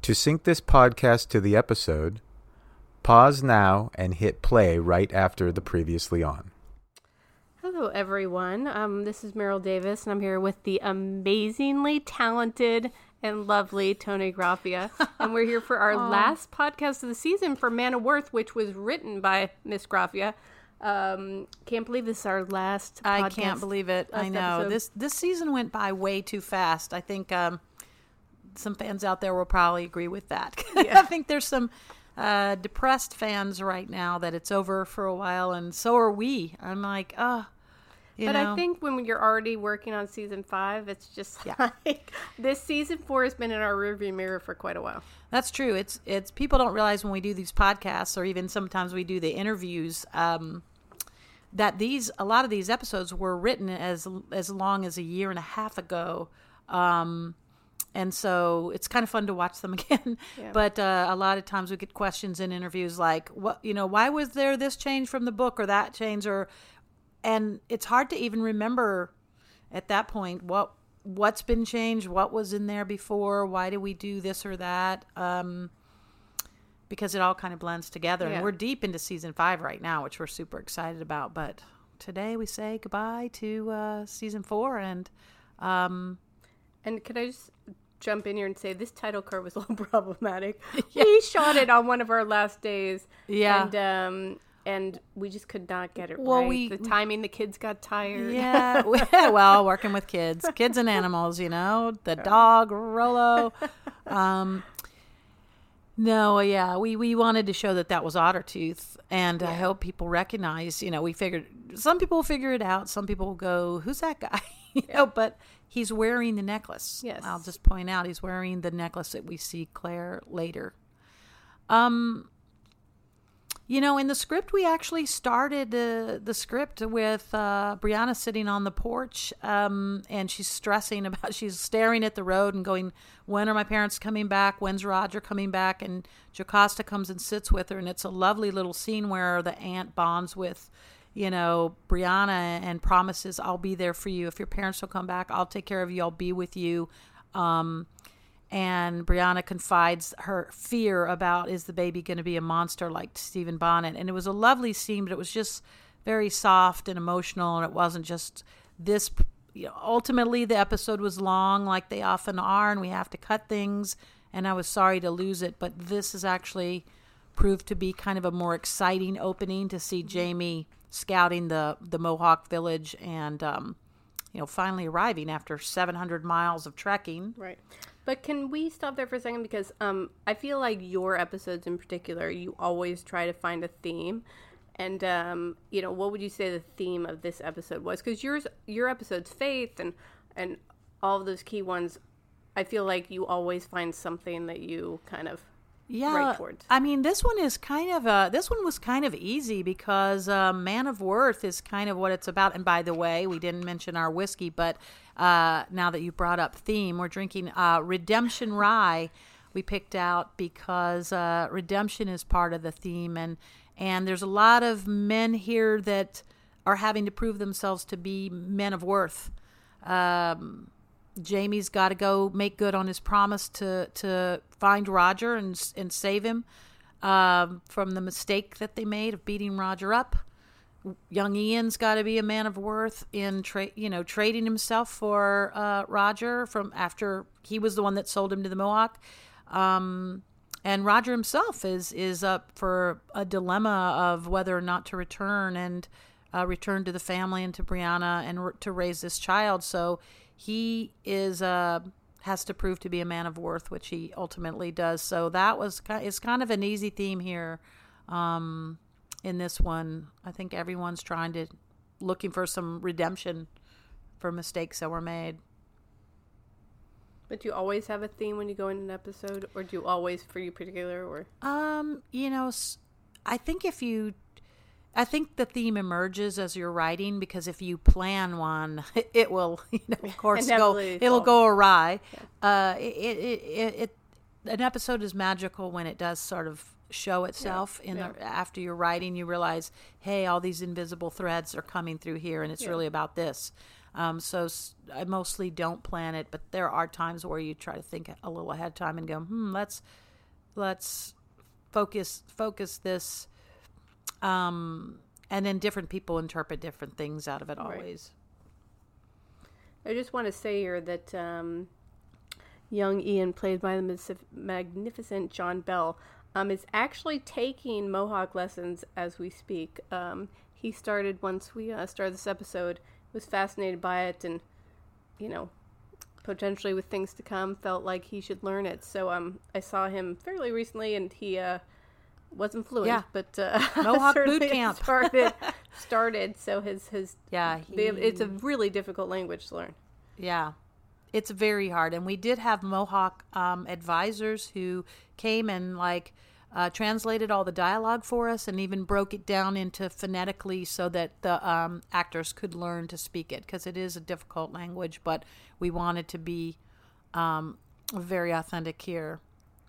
To sync this podcast to the episode, pause now and hit play right after the previously on. Hello, everyone. This is Meryl Davis, and I'm here with the amazingly talented and lovely Tony Graffia. And we're here for our last podcast of the season for Man of Worth, which was written by Miss Graffia. Can't believe this is our last podcast. I can't believe it. I know. Episode. This season went by way too fast. I think some fans out there will probably agree with that. Yeah. I think there's some depressed fans right now that it's over for a while, and so are we. I'm like, you know. I think when you're already working on season 5, it's just like this season 4 has been in our rearview mirror for quite a while. That's true. It's people don't realize when we do these podcasts, or even sometimes we do the interviews, that a lot of these episodes were written as long as a year and a half ago. And so it's kind of fun to watch them again. Yeah. But a lot of times we get questions in interviews like, why was there this change from the book or that change? And it's hard to even remember at that point what's been changed, what was in there before, why did we do this or that? Because it all kind of blends together. Yeah. And we're deep into season 5 right now, which we're super excited about. But today we say goodbye to season 4. And can I just jump in here and say this title card was a little problematic. Yeah. We shot it on one of our last days. Yeah. And we just could not get it right. The timing, the kids got tired. Yeah. Well, working with kids and animals, the dog, Rolo. No, yeah, we wanted to show that was Ottertooth, and I hope people recognize, we figured, some people will figure it out, some people will go, who's that guy? But he's wearing the necklace. Yes. I'll just point out, he's wearing the necklace that we see Claire later. In the script, we actually started the script with Brianna sitting on the porch, and she's she's staring at the road and going, when are my parents coming back? When's Roger coming back? And Jocasta comes and sits with her, and it's a lovely little scene where the aunt bonds with, Brianna and promises, I'll be there for you. If your parents will come back, I'll take care of you. I'll be with you. And Brianna confides her fear about, is the baby going to be a monster like Stephen Bonnet? And it was a lovely scene, but it was just very soft and emotional. And it wasn't just this, ultimately the episode was long like they often are, and we have to cut things. And I was sorry to lose it, but this has actually proved to be kind of a more exciting opening to see Jamie scouting the Mohawk village and, finally arriving after 700 miles of trekking. Right. But can we stop there for a second? Because I feel like your episodes in particular, you always try to find a theme. And, what would you say the theme of this episode was? Because your episode's faith and all of those key ones, I feel like you always find something that you kind of write towards. I mean, this one was kind of easy because Man of Worth is kind of what it's about. And by the way, we didn't mention our whiskey, but now that you brought up theme, we're drinking Redemption Rye. We picked out because redemption is part of the theme, and there's a lot of men here that are having to prove themselves to be men of worth. Jamie's got to go make good on his promise to find Roger and save him from the mistake that they made of beating Roger up. Young Ian's got to be a man of worth in trading himself for Roger from after he was the one that sold him to the Mohawk. And Roger himself is up for a dilemma of whether or not to return return to the family and to Brianna and to raise this child. So he has to prove to be a man of worth, which he ultimately does. So that is kind of an easy theme here. In this one, I think everyone's looking for some redemption for mistakes that were made. But do you always have a theme when you go in an episode, or do you always for you particular, or? I think the theme emerges as you're writing, because if you plan one, it will, of course, it'll go awry. Yeah. An episode is magical when it does sort of show itself after you're writing. You realize, hey, all these invisible threads are coming through here, and it's really about this. I mostly don't plan it, but there are times where you try to think a little ahead of time and go, let's focus this. And then different people interpret different things out of it always. Right. I just want to say here that young Ian, played by the magnificent John Bell, is actually taking Mohawk lessons as we speak. He started once we started this episode, was fascinated by it, and, potentially with things to come, felt like he should learn it. So I saw him fairly recently, and he wasn't fluent, but Mohawk boot camp started. So his it's a really difficult language to learn. Yeah, it's very hard. And we did have Mohawk advisors who came and translated all the dialogue for us and even broke it down into phonetically so that the actors could learn to speak it, because it is a difficult language, but we wanted to be very authentic here.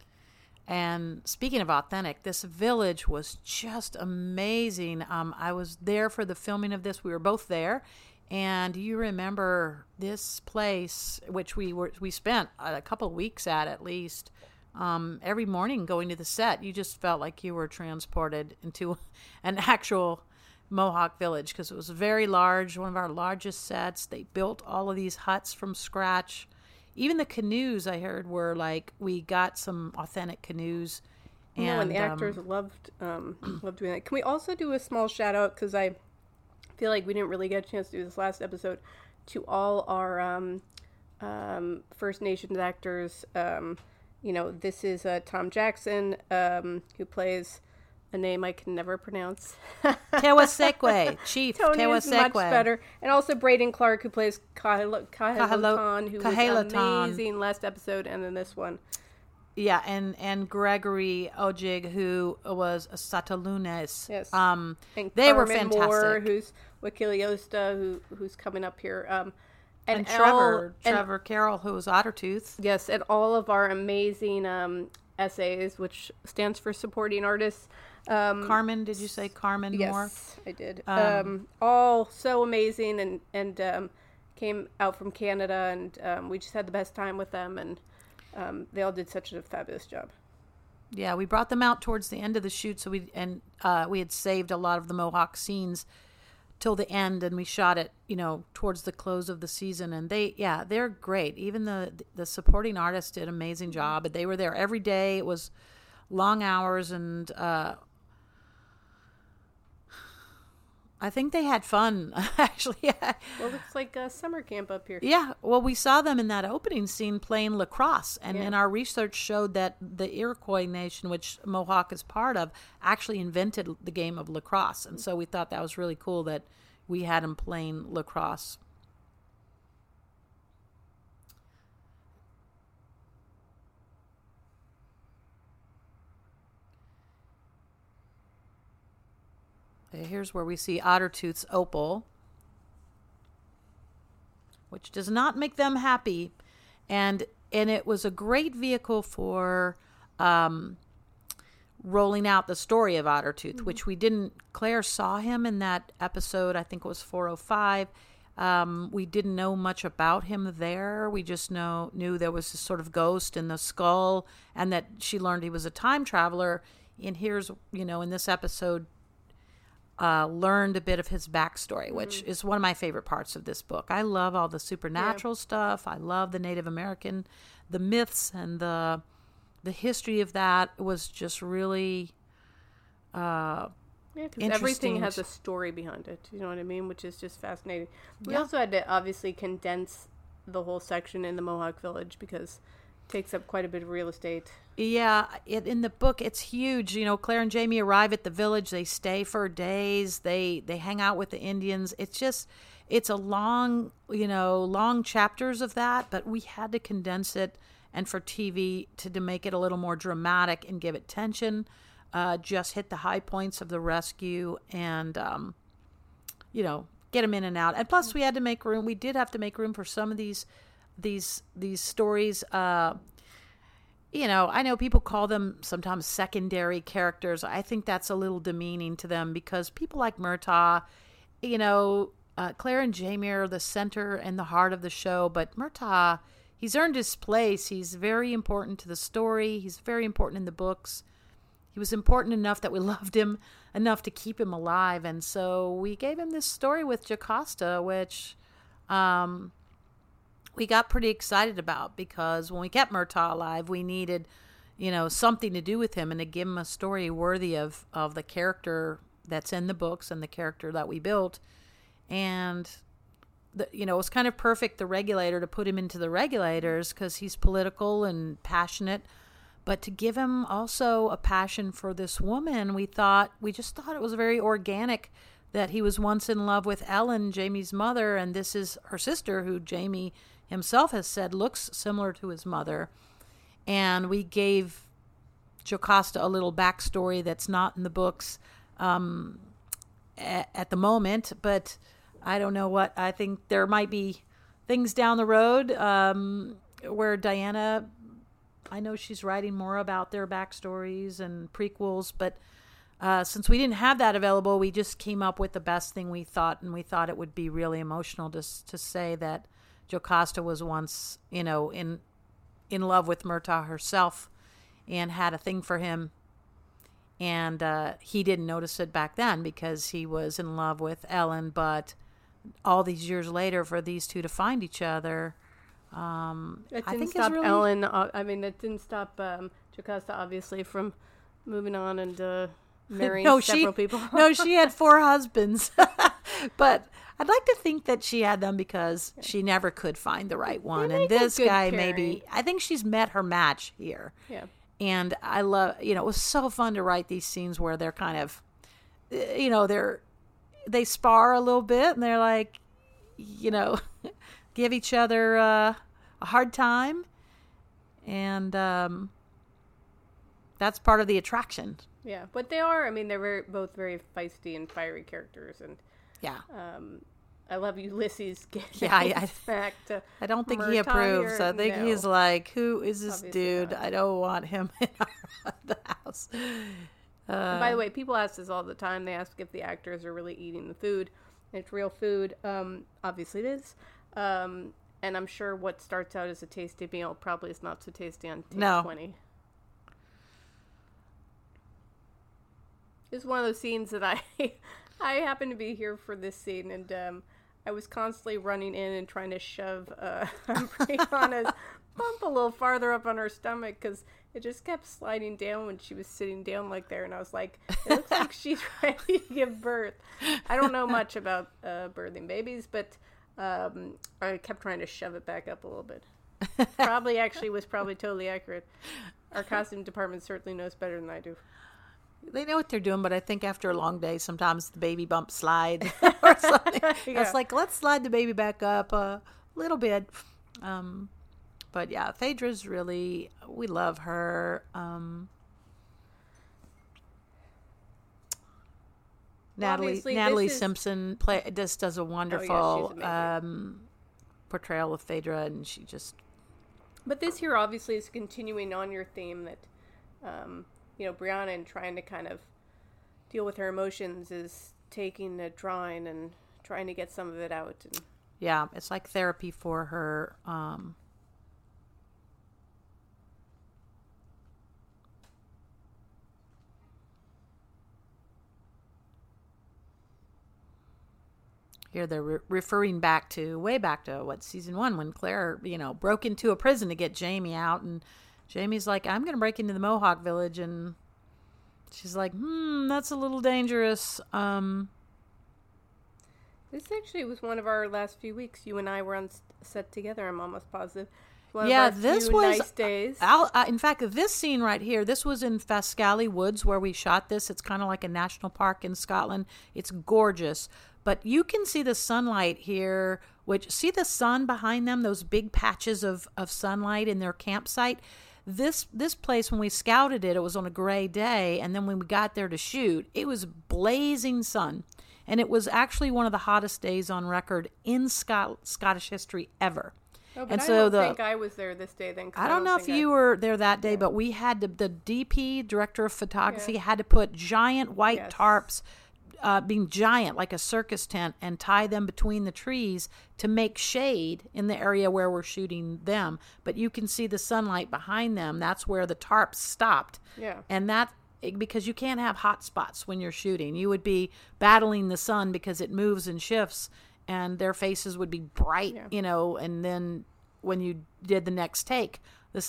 And speaking of authentic, this village was just amazing. I was there for the filming of this. We were both there. And you remember this place, which we spent a couple of weeks at least. Every morning going to the set, you just felt like you were transported into an actual Mohawk village, because it was very large, one of our largest sets. They built all of these huts from scratch. Even the canoes, I heard, were we got some authentic canoes. And the actors loved doing that. Can we also do a small shout out, because I feel like we didn't really get a chance to do this last episode, to all our First Nations actors. This is Tom Jackson, who plays a name I can never pronounce. Tewasekwe, Chief Tony Tewasekwe. Is much better. And also Braden Clark, who plays Kahalotan, who was amazing last episode, and then this one. Yeah, and Gregory Ojig, who was Satalunes. Yes. And they were fantastic. Moore, who's Wakiliosta, who's coming up here. And Trevor Carroll, who was Ottertooth. Yes, and all of our amazing essays, which stands for supporting artists. Carmen, did you say Carmen Moore? Yes, I did. All so amazing, and came out from Canada, and we just had the best time with them, and they all did such a fabulous job. Yeah, we brought them out towards the end of the shoot, so we had saved a lot of the Mohawk scenes till the end, and we shot it, towards the close of the season, and they're great. Even the supporting artists did an amazing job, and they were there every day. It was long hours, and I think they had fun, actually. Well, it's like a summer camp up here. Yeah, well, we saw them in that opening scene playing lacrosse, and in our research showed that the Iroquois Nation, which Mohawk is part of, actually invented the game of lacrosse, and so we thought that was really cool that we had them playing lacrosse. Here's where we see Ottertooth's opal, which does not make them happy, and it was a great vehicle for rolling out the story of Ottertooth, which we didn't. Claire saw him in that episode. I think it was 405. We didn't know much about him there. We just knew there was this sort of ghost in the skull, and that she learned he was a time traveler. And here's, in this episode, learned a bit of his backstory, which is one of my favorite parts of this book. I love all the supernatural stuff. I love the Native American, the myths, and the history of that was just really because everything has a story behind it. You know what I mean? Which is just fascinating. We also had to obviously condense the whole section in the Mohawk Village because it takes up quite a bit of real estate. Yeah, in the book, it's huge. Claire and Jamie arrive at the village. They stay for days. They hang out with the Indians. It's a long, long chapters of that, but we had to condense it, and for TV to make it a little more dramatic and give it tension. Just hit the high points of the rescue and, get them in and out. And plus, we had to make room. We did have to make room for some of these stories. I know people call them sometimes secondary characters. I think that's a little demeaning to them because people like Murtaugh, Claire and Jamie are the center and the heart of the show, but Murtagh, he's earned his place. He's very important to the story. He's very important in the books. He was important enough that we loved him enough to keep him alive. And so we gave him this story with Jocasta, which we got pretty excited about, because when we kept Murtagh alive, we needed, something to do with him and to give him a story worthy of the character that's in the books and the character that we built. And, it was kind of perfect, the Regulator, to put him into the Regulators because he's political and passionate. But to give him also a passion for this woman, we just thought it was very organic that he was once in love with Ellen, Jamie's mother, and this is her sister, who Jamie himself has said looks similar to his mother. And we gave Jocasta a little backstory that's not in the books at the moment, but I don't know what. I think there might be things down the road where Diana, I know she's writing more about their backstories and prequels, but since we didn't have that available, we just came up with the best thing we thought, and we thought it would be really emotional to say that Jocasta was once, in love with Murtagh herself and had a thing for him. And he didn't notice it back then because he was in love with Ellen. But all these years later, for these two to find each other, it I didn't think stop it's really... Ellen. It didn't stop Jocasta, obviously, from moving on and marrying several people. No, she had 4 husbands. But I'd like to think that she had them because she never could find the right one. And this guy, maybe, I think she's met her match here. Yeah. And I love, it was so fun to write these scenes where they're kind of, they spar a little bit and they're like, give each other a hard time. And that's part of the attraction. Yeah, but they are, they're both very feisty and fiery characters. And yeah. I love Ulysses getting smacked. I don't think he Murtagh approves. here. I think he's like, who is this Obviously dude? not. I don't want him in the house. And by the way, people ask this all the time. They ask if the actors are really eating the food. And it's real food. Obviously it is. And I'm sure what starts out as a tasty meal probably is not so tasty on take 20. It's one of those scenes that I happen to be here for this scene, and I was constantly running in and trying to shove Brianna's bump a little farther up on her stomach because it just kept sliding down when she was sitting down like there, and I was like, it looks like she's ready to give birth. I don't know much about birthing babies, but I kept trying to shove it back up a little bit. Was probably totally accurate. Our costume department certainly knows better than I do. They know what they're doing, but I think after a long day, sometimes the baby bumps slide or something. Yeah. It's like, let's slide the baby back up a little bit. But yeah, Phaedra's really, we love her. Natalie Simpson does a wonderful portrayal of Phaedra, and she just... But this here obviously is continuing on your theme that... Brianna, and trying to kind of deal with her emotions, is taking the drawing and trying to get some of it out. And yeah, it's like therapy for her. Here they're referring way back to season 1, when Claire, broke into a prison to get Jamie out, and Jamie's like, I'm going to break into the Mohawk village, and she's like, that's a little dangerous. This actually was one of our last few weeks. You and I were on set together, I'm almost positive. This was nice days. In fact, this scene right here, this was in Fascally Woods where we shot this. It's kind of like a national park in Scotland. It's gorgeous. But you can see the sunlight here, see the sun behind them, those big patches of sunlight in their campsite. This place, when we scouted it, it was on a gray day, and then when we got there to shoot, it was blazing sun. And it was actually one of the hottest days on record in Scottish history ever. Oh, but I don't think I was there this day then. I don't know if you were there that day, but we had the DP, director of photography, had to put giant white tarps being giant like a circus tent and tie them between the trees to make shade in the area where we're shooting them. But you can see the sunlight behind them. That's where the tarps stopped. Yeah. And that, because you can't have hot spots when you're shooting. You would be battling the sun because it moves and shifts, and their faces would be bright, and then when you did the next take,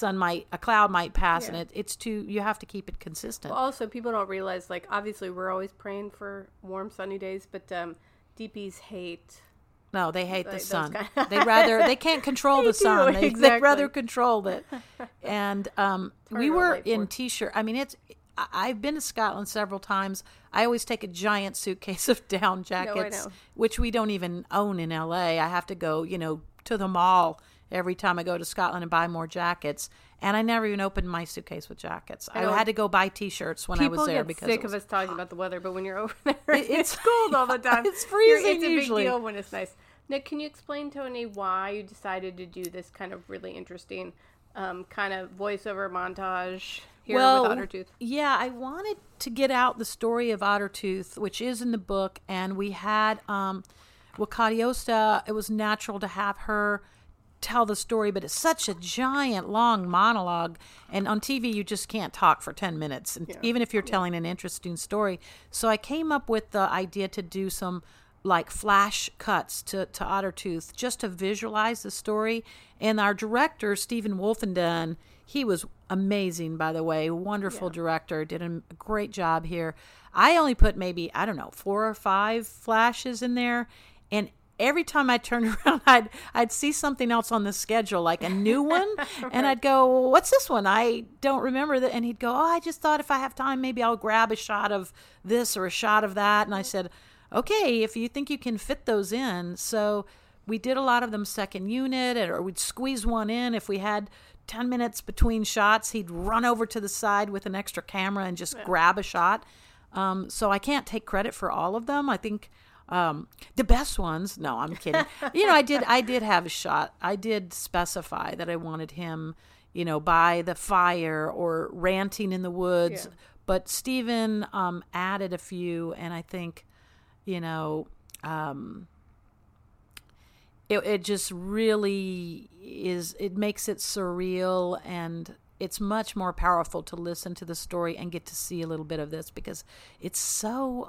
a cloud might pass, and you have to keep it consistent. Well, also, people don't realize, like, obviously we're always praying for warm, sunny days, but DPs hate. No, they hate the sun. They can't control the sun. They'd rather control it. And we were in T-shirt. I mean, I've been to Scotland several times. I always take a giant suitcase of down jackets, which we don't even own in LA. I have to go, to the mall every time I go to Scotland and buy more jackets. And I never even opened my suitcase with jackets. I had to go buy T-shirts when I was there. People get sick of us talking about the weather, but when you're over there, it's cold all the time. It's freezing It's usually. a big deal when it's nice. Nick, can you explain, Tony, why you decided to do this kind of really interesting kind of voiceover montage here with Ottertooth? Yeah, I wanted to get out the story of Ottertooth, which is in the book, and we had Wakadiosta. It was natural to have her tell the story, but it's such a giant long monologue, and on TV you just can't talk for 10 minutes, even if you're telling an interesting story. So I came up with the idea to do some like flash cuts to Ottertooth just to visualize the story. And our director, Stephen Wolfenden, he was amazing, by the way, wonderful director, did a great job here. I only put maybe, 4 or 5 flashes in there, and every time I turned around, I'd see something else on the schedule, like a new one, and I'd go, well, what's this one? I don't remember that. And he'd go, I just thought if I have time, maybe I'll grab a shot of this or a shot of that. And I said, okay, if you think you can fit those in. So we did a lot of them second unit, or we'd squeeze one in. If we had 10 minutes between shots, he'd run over to the side with an extra camera and just grab a shot. So I can't take credit for all of them. I think the best ones, no, I'm kidding. I did have a shot. I did specify that I wanted him, by the fire or ranting in the woods. Yeah. But Stephen added a few, and I think, it just really is, it makes it surreal, and it's much more powerful to listen to the story and get to see a little bit of this, because it's so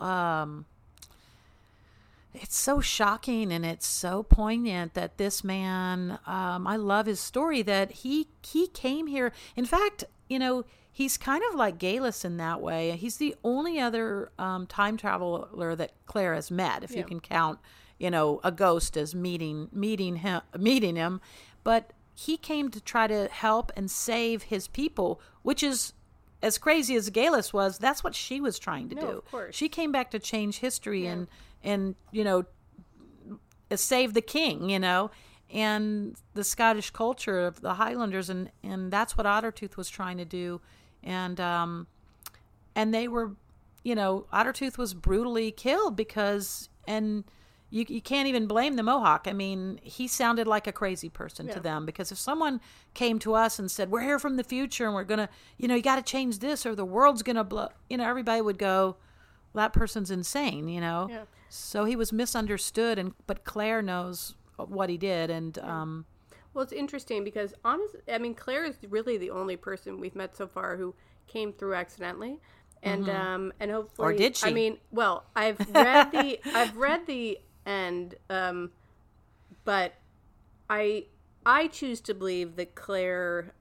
shocking and it's so poignant that this man, I love his story, that he came here. In fact, he's kind of like Geillis in that way. He's the only other time traveler that Claire has met, if you can count, a ghost as meeting him. But he came to try to help and save his people, which is, as crazy as Geillis was, that's what she was trying to do. Of course. She came back to change history and save the king, and the Scottish culture of the Highlanders, and that's what Ottertooth was trying to do. And they were, Ottertooth was brutally killed because, and you can't even blame the Mohawk. I mean, he sounded like a crazy person to them, because if someone came to us and said, we're here from the future and we're going to, you got to change this or the world's going to blow, everybody would go, well, that person's insane, Yeah. So he was misunderstood, but Claire knows what he did. And well, it's interesting because Claire is really the only person we've met so far who came through accidentally, and and hopefully, or did she? I've read the end, but I choose to believe that Claire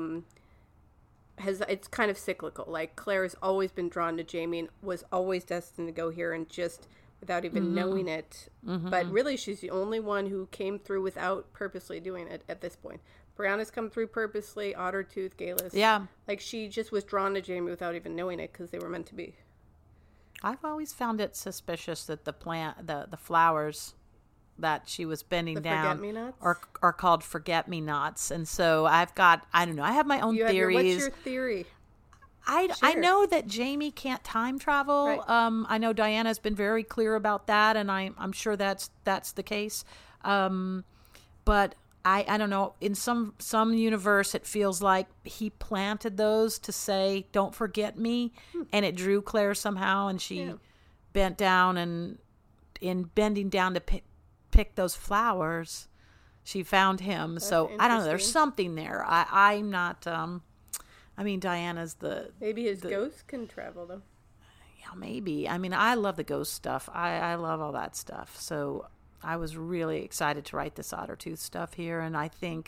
it's kind of cyclical. Like, Claire has always been drawn to Jamie and was always destined to go here, and just without even knowing it. But really, she's the only one who came through without purposely doing it at this point. Brianna's come through purposely, Ottertooth, Geillis. Yeah. Like, she just was drawn to Jamie without even knowing it, because they were meant to be. I've always found it suspicious that the flowers that she was bending down are called forget-me-nots. And so I have my own theories. What's your theory? I know that Jamie can't time travel. Right. I know Diana's been very clear about that, and I'm sure that's the case. But I don't know. In some universe, it feels like he planted those to say, "Don't forget me," and it drew Claire somehow, and she bent down and in bending down to pick those flowers, she found him. That's so I don't know. There's interesting. something there. I'm not. I mean, Diana's the Maybe his ghost can travel though. yeah, maybe. I mean, I love the ghost stuff. I love all that stuff. So I was really excited to write this Ottertooth stuff here, and I think,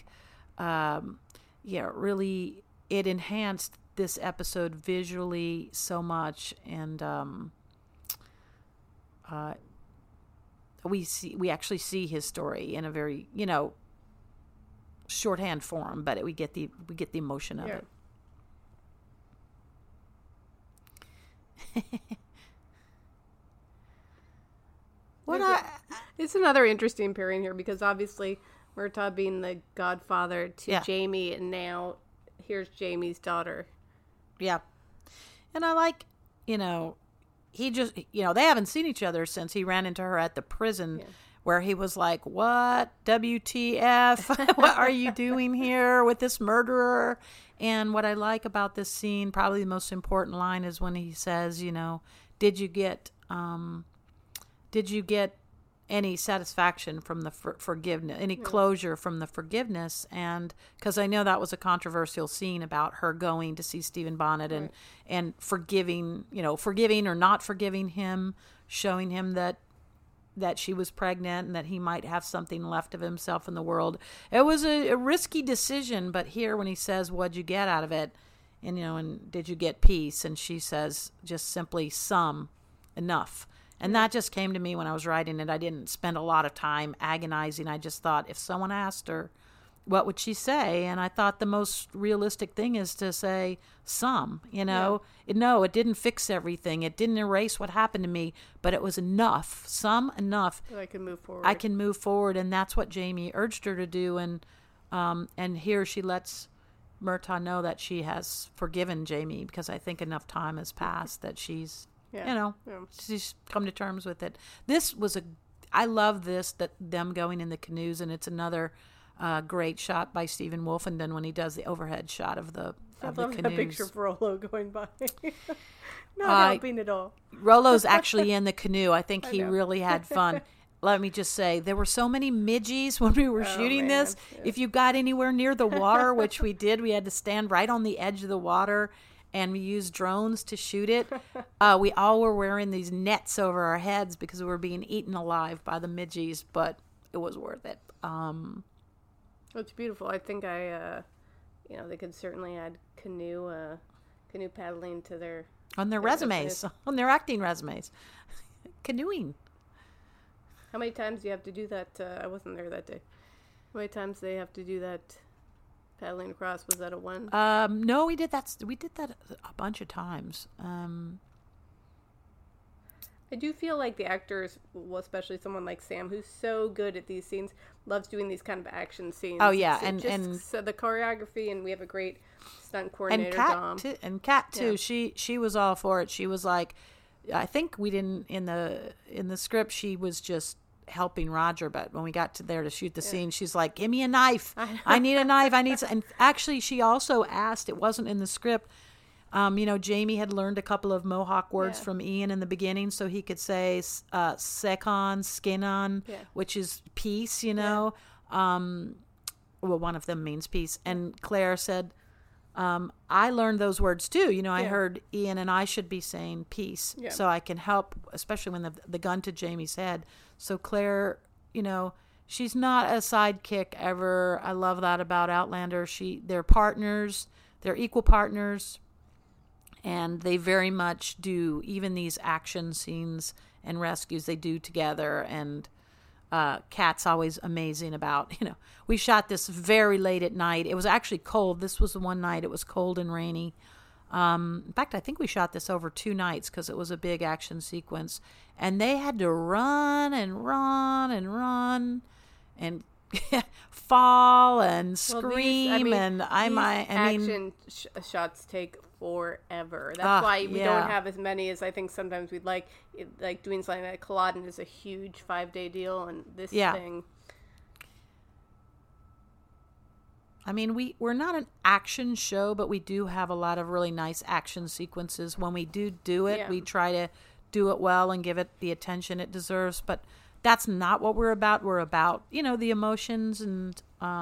really, it enhanced this episode visually so much, and we actually see his story in a very shorthand form, but we get the emotion of it. It's another interesting pairing here because obviously Murtaugh being the godfather to Jamie, and now here's Jamie's daughter. Yeah. And I like, he just, they haven't seen each other since he ran into her at the prison where he was like, what? WTF? What are you doing here with this murderer? And what I like about this scene, probably the most important line, is when he says, did you get any satisfaction from the forgiveness, any closure from the forgiveness? And because I know that was a controversial scene about her going to see Stephen Bonnet and forgiving or not forgiving him, showing him that she was pregnant and that he might have something left of himself in the world. It was a risky decision, but here when he says, what'd you get out of it? And, and did you get peace? And she says just simply some, enough. And that just came to me when I was writing it. I didn't spend a lot of time agonizing. I just thought if someone asked her, what would she say? And I thought the most realistic thing is to say some, No, it didn't fix everything. It didn't erase what happened to me, but it was enough, enough. So I can move forward. I can move forward. And that's what Jamie urged her to do. And here she lets Murtaugh know that she has forgiven Jamie, because I think enough time has passed that she's, she's come to terms with it. I love this, that them going in the canoes, and it's another great shot by Stephen Wolfenden when he does the overhead shot of the canoes. That picture of Rollo going by. Not helping at all. Rollo's actually in the canoe. I think he really had fun. Let me just say, there were so many midgies when we were shooting this. Yeah. If you got anywhere near the water, which we did, we had to stand right on the edge of the water, and we used drones to shoot it. We all were wearing these nets over our heads because we were being eaten alive by the midgies, but it was worth it. It's beautiful. I think they could certainly add canoe paddling to their resumes, on their acting resumes. Canoeing. How many times do you have to do that? I wasn't there that day. How many times do they have to do that paddling across? Was that a one? No, we did that. We did that a bunch of times. I do feel like the actors, well, especially someone like Sam, who's so good at these scenes, loves doing these kind of action scenes. Oh yeah, so the choreography, and we have a great stunt coordinator, Dom. And Kat too. Yeah. She was all for it. She was like, I think we didn't in the script. She was just helping Roger, but when we got to there to shoot the scene, she's like, "Give me a knife. I need a knife. I need." And actually, she also asked. It wasn't in the script. Jamie had learned a couple of Mohawk words from Ian in the beginning, so he could say "sekon," "skin on," which is peace. Well, one of them means peace. And Claire said, I learned those words too. I heard Ian and I should be saying peace, so I can help, especially when the gun to Jamie's head. So Claire, she's not a sidekick ever. I love that about Outlander. They're partners. They're equal partners. And they very much do, even these action scenes and rescues, they do together. And Kat's always amazing about, we shot this very late at night. It was actually cold. This was the one night it was cold and rainy. In fact, I think we shot this over 2 nights because it was a big action sequence. And they had to run and run and run and fall and scream. Action shots take forever. That's why we don't have as many as I think sometimes we'd like. Like doing something like Culloden is a huge 5-day deal, and this thing. I mean, we're not an action show, but we do have a lot of really nice action sequences. When we do it, we try to do it well and give it the attention it deserves. But that's not what we're about. We're about, the emotions and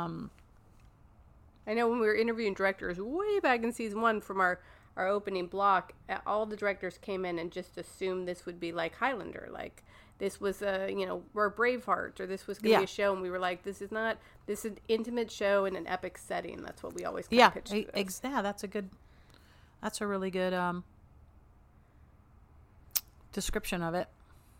I know when we were interviewing directors way back in season 1 from our opening block, all the directors came in and just assumed this would be like Highlander, like this was or Braveheart, or this was going to be a show, and we were like, this is an intimate show in an epic setting. That's what we always pitched to this. That's a really good description of it.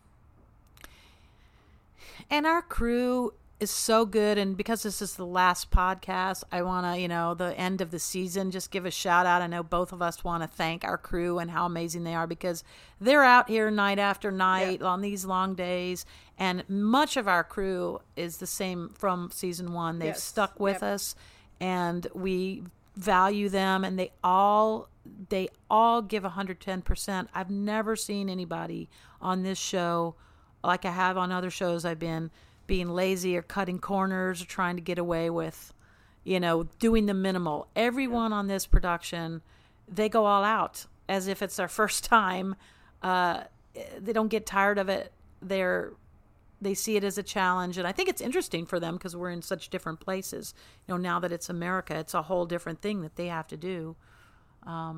And our crew is so good, and because this is the last podcast, I want to, the end of the season, just give a shout out. I know both of us want to thank our crew and how amazing they are, because they're out here night after night on these long days, and much of our crew is the same from season 1. They've stuck with us, and we value them, and they all give 110%. I've never seen anybody on this show like I have on other shows I've been, being lazy or cutting corners or trying to get away with, doing the minimal. Everyone on this production, they go all out as if it's their first time. They don't get tired of it. They see it as a challenge. And I think it's interesting for them because we're in such different places. Now that it's America, it's a whole different thing that they have to do. I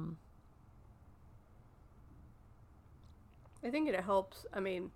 think it helps. I mean,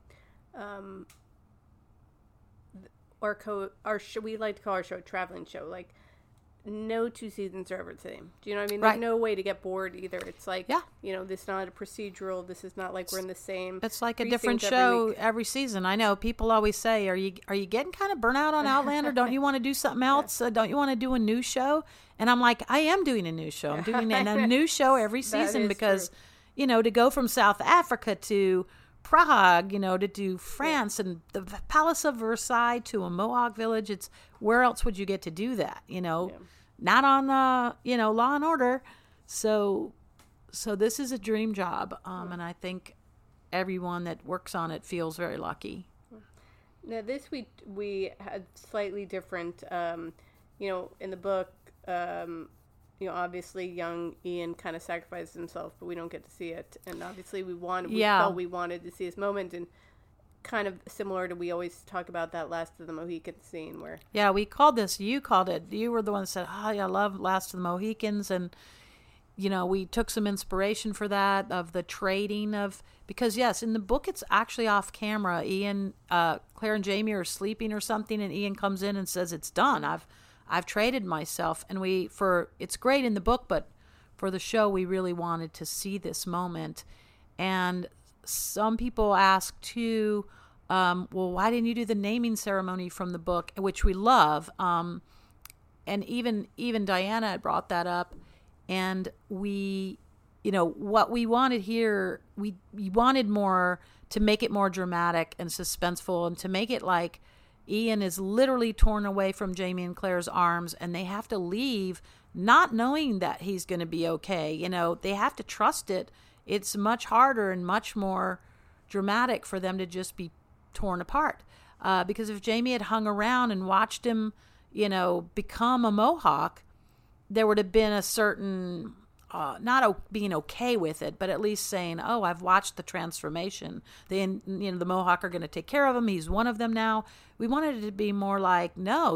our show, we like to call our show a traveling show. Like, no 2 seasons are ever the same. Do you know what I mean? There's no way to get bored either. It's like, this is not a procedural. This is not like we're in the same. It's like a different show every season. I know people always say, "Are you getting kind of burnt out on Outlander? Don't you want to do something else? Don't you want to do a new show?" And I'm like, I am doing a new show. I'm doing a new show every season because, to go from South Africa to Prague, to do France and the Palace of Versailles to a Mohawk village. It's where else would you get to do that? Not on, Law and Order. So this is a dream job. And I think everyone that works on it feels very lucky. Now this week we had slightly different, in the book, obviously young Ian kind of sacrificed himself, but we don't get to see it. And obviously we felt we wanted to see his moment, and kind of similar to, we always talk about that Last of the Mohicans scene where... Yeah, we called this, you called it. You were the one that said, I love Last of the Mohicans. And, we took some inspiration for that, of the trading of... Because, yes, in the book, it's actually off camera. Ian, Claire and Jamie are sleeping or something, and Ian comes in and says, it's done. I've traded myself, and it's great in the book, but for the show, we really wanted to see this moment. And some people ask too, well, why didn't you do the naming ceremony from the book, which we love? And even Diana had brought that up, and we, what we wanted here, we wanted more to make it more dramatic and suspenseful, and to make it like Ian is literally torn away from Jamie and Claire's arms, and they have to leave not knowing that he's going to be okay. They have to trust it. It's much harder and much more dramatic for them to just be torn apart. Because if Jamie had hung around and watched him, become a Mohawk, there would have been a certain... being okay with it, but at least saying, "Oh, I've watched the transformation. The Mohawk are going to take care of him. He's one of them now." We wanted it to be more like, "No,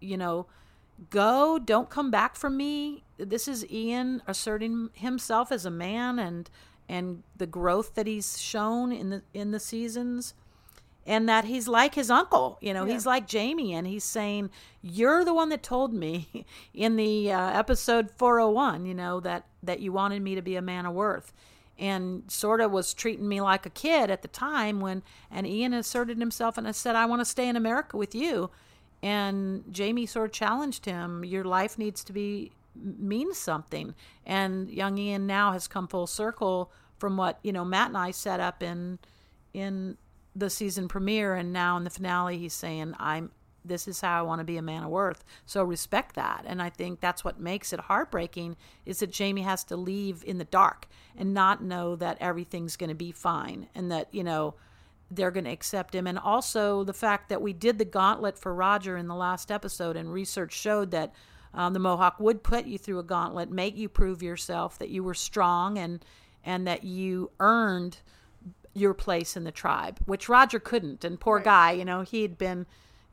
go. Don't come back from me." This is Ian asserting himself as a man, and the growth that he's shown in the seasons, and that he's like his uncle. He's like Jamie, and he's saying, "You're the one that told me in the episode 401, that you wanted me to be a man of worth," and sort of was treating me like a kid at the time and Ian asserted himself and said, "I want to stay in America with you." And Jamie sort of challenged him, "Your life needs to mean something." And young Ian now has come full circle from what, Matt and I set up in the season premiere, and now in the finale he's saying, this is how I want to be a man of worth. So respect that. And I think that's what makes it heartbreaking, is that Jamie has to leave in the dark and not know that everything's going to be fine, and that, they're going to accept him. And also the fact that we did the gauntlet for Roger in the last episode, and research showed that the Mohawk would put you through a gauntlet, make you prove yourself, that you were strong, and that you earned your place in the tribe, which Roger couldn't. And poor guy, he'd been,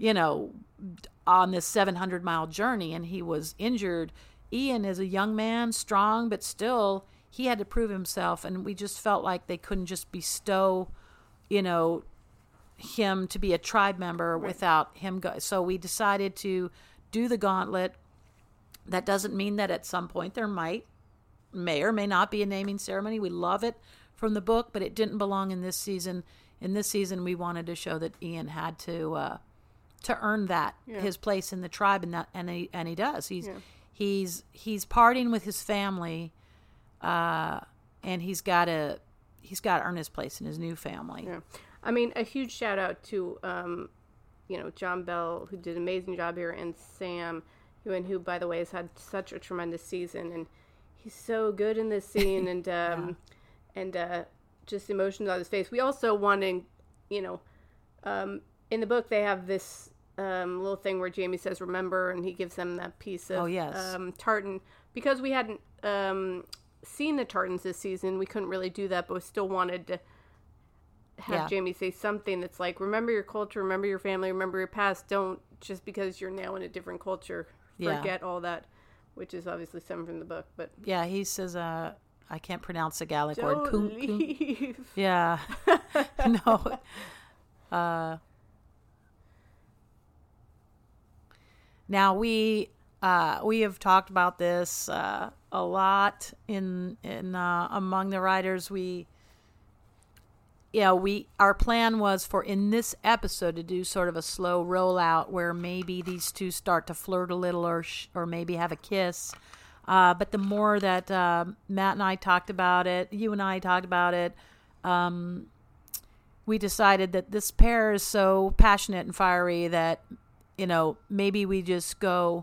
on this 700-mile journey, and he was injured. Ian is a young man, strong, but still he had to prove himself. And we just felt like they couldn't just bestow, him to be a tribe member without him. So we decided to do the gauntlet. That doesn't mean that at some point there may or may not be a naming ceremony. We love it from the book, but it didn't belong in this season. In this season, we wanted to show that Ian had to earn that his place in the tribe, and he does. He's partying with his family, and he's got to earn his place in his new family. Yeah. I mean, a huge shout out to John Bell, who did an amazing job here, and Sam Heughan, who, by the way, has had such a tremendous season, and he's so good in this scene, and just emotions on his face. We also wanted, in the book they have this little thing where Jamie says "remember," and he gives them that piece of tartan. Because we hadn't seen the tartans this season, we couldn't really do that, but we still wanted to have Jamie say something that's like, remember your culture, remember your family, remember your past. Don't, just because you're now in a different culture, forget all that, which is obviously something from the book. But yeah, he says, I can't pronounce the Gaelic word. Don't leave. Yeah. No. Now we have talked about this a lot in among the writers. Our plan was for in this episode to do sort of a slow rollout where maybe these two start to flirt a little or maybe have a kiss. But the more that Matt and I talked about it, you and I talked about it, we decided that this pair is so passionate and fiery that, maybe we just go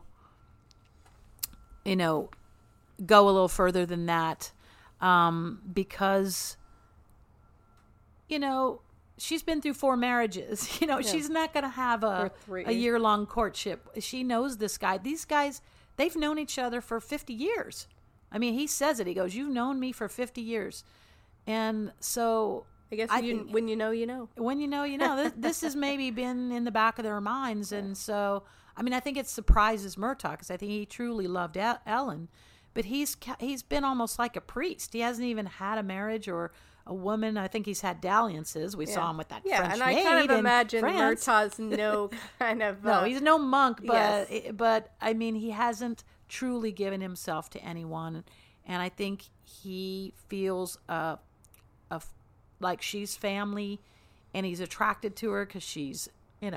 a little further than that, because she's been through 4 marriages. She's not going to have a year-long courtship. She knows this guy. These guys, they've known each other for 50 years. I mean, he says it. He goes, "You've known me for 50 years." And so I guess when you know, you know. When you know, you know. This has maybe been in the back of their minds. And so, I mean, I think it surprises Murtagh because I think he truly loved Ellen. But he's been almost like a priest. He hasn't even had a marriage or a woman. I think he's had dalliances. We saw him with that French maid. Yeah, and I kind of imagine Murtagh's no kind of... no, he's no monk, but I mean, he hasn't truly given himself to anyone. And I think he feels like she's family, and he's attracted to her because she's,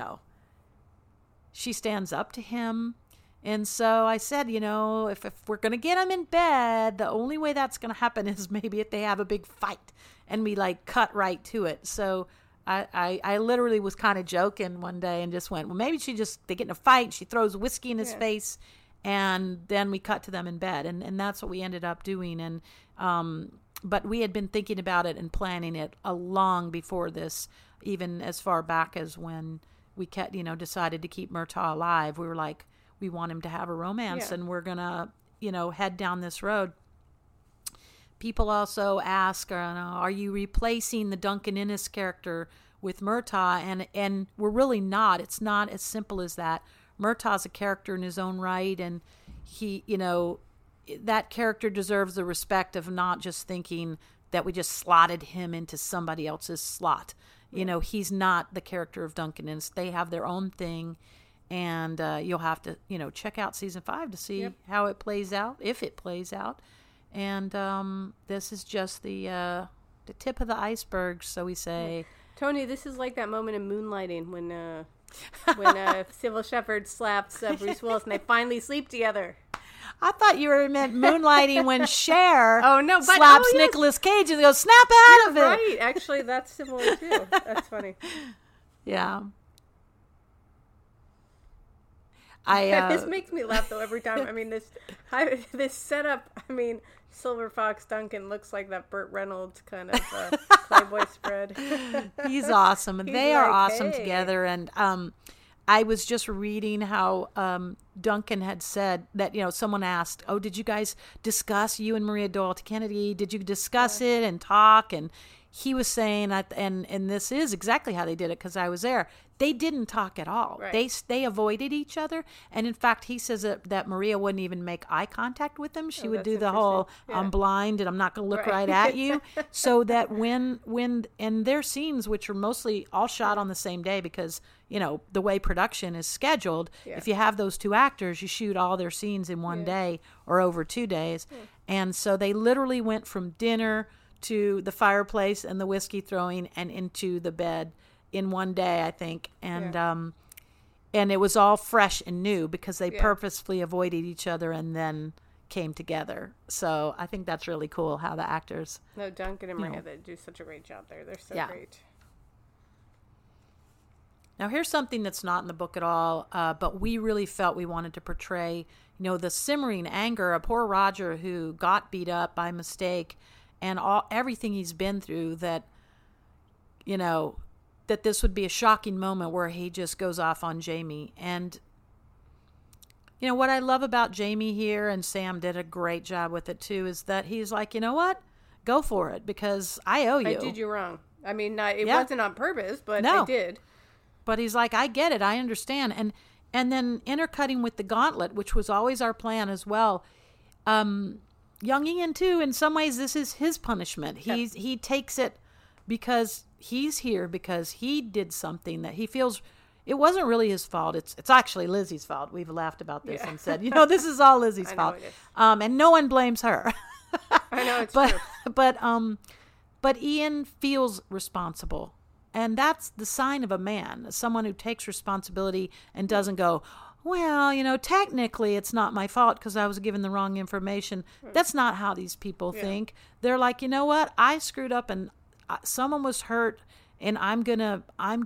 she stands up to him. And so I said, if we're going to get him in bed, the only way that's going to happen is maybe if they have a big fight and we cut right to it. So I literally was kind of joking one day and just went, well, maybe they get in a fight. She throws whiskey in his face and then we cut to them in bed. And that's what we ended up doing. And, but we had been thinking about it and planning it long before this, even as far back as when we decided to keep Murtagh alive. We were like, we want him to have a romance, and we're going to, head down this road. People also ask, are you replacing the Duncan Innes character with Murtagh? And we're really not. It's not as simple as that. Murtagh's a character in his own right, and he, that character deserves the respect of not just thinking that we just slotted him into somebody else's slot. He's not the character of Duncan Innes. They have their own thing. And you'll have to, check out season 5 to see how it plays out, if it plays out. And this is just the tip of the iceberg, so we say. Tony, this is like that moment in Moonlighting when Sybil Shepherd slaps Bruce Willis and they finally sleep together. I thought you meant Moonlighting when Cher slaps yes. Nicolas Cage and goes, snap out of it. Right, actually, that's similar too. That's funny. Yeah. This makes me laugh though every time. I mean, this setup. I mean, Silver Fox Duncan looks like that Burt Reynolds kind of Playboy spread. He's awesome, and they are awesome together. And I was just reading how Duncan had said that, someone asked, oh, did you guys discuss, you and Maria Doyle Kennedy, did you discuss it and talk? And he was saying that, and this is exactly how they did it because I was there. They didn't talk at all. Right. They avoided each other. And in fact, he says that Maria wouldn't even make eye contact with them. She would do the whole, I'm blind and I'm not going to look right at you. So that when and their scenes, which are mostly all shot on the same day because, the way production is scheduled, if you have those two actors, you shoot all their scenes in one day or over 2 days. And so they literally went from dinner to the fireplace and the whiskey throwing and into the bed in one day, I think. And and it was all fresh and new because they purposefully avoided each other and then came together. So I think that's really cool how the actors. No, Duncan and Maria, they do such a great job there. They're so great. Now here's something that's not in the book at all, but we really felt we wanted to portray, the simmering anger of poor Roger who got beat up by mistake and everything he's been through, that, that this would be a shocking moment where he just goes off on Jamie. And, what I love about Jamie here, and Sam did a great job with it too, is that he's like, you know what? Go for it because I owe you. I did you wrong. I mean, it wasn't on purpose, but I did. But he's like, I get it. I understand. And then intercutting with the gauntlet, which was always our plan as well. Young Ian, too, in some ways, this is his punishment. He takes it because he's here because he did something that he feels it wasn't really his fault. It's actually Lizzie's fault. We've laughed about this and said, this is all Lizzie's fault. And no one blames her. I know it's true. But Ian feels responsible. And that's the sign of a man, someone who takes responsibility and doesn't go, well, technically it's not my fault because I was given the wrong information. That's not how these people think. They're like, you know what? I screwed up and someone was hurt and I'm going to